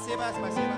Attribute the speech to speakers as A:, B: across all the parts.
A: Спасибо, спасибо.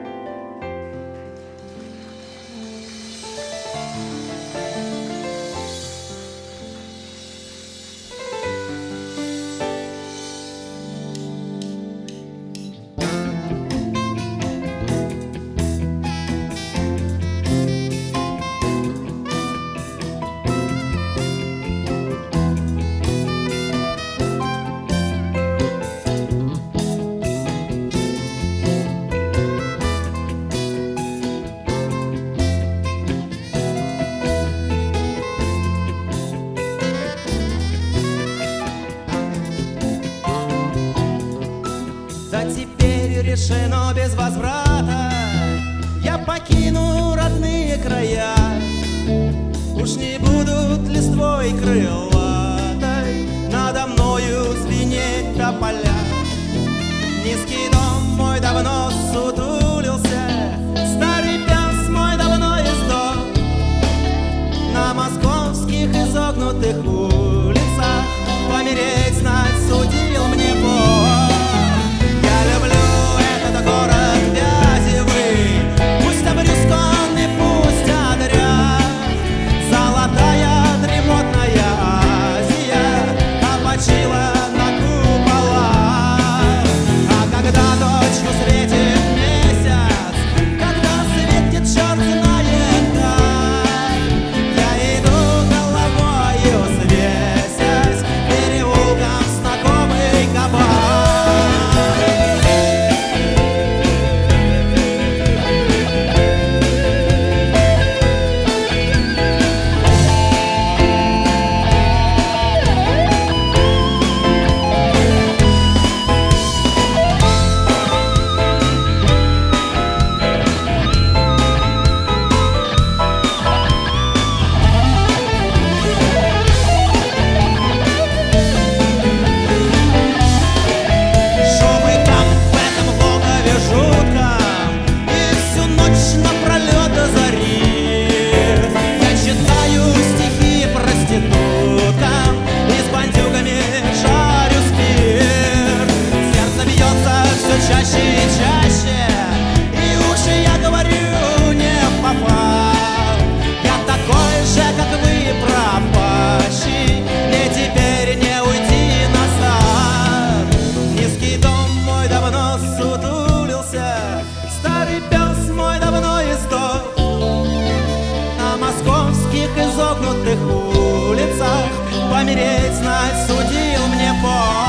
B: Теперь решено без возврата, я покину родные края. Уж не будут листвой крылатой надо мною звенеть тополя. Низкий дом мой давно сутулился, старый пес мой давно издох. На московских изогнутых улицах помереть знать судил мне Бог. Чаще и чаще, и уши я говорю не в попал. Я такой же, как вы, пропащий, мне теперь не уйти назад. Низкий дом мой давно сутулился, старый пес мой давно издох. На московских изогнутых улицах помереть знать судил мне Бог.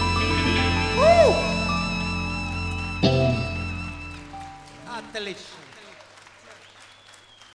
A: Отлично.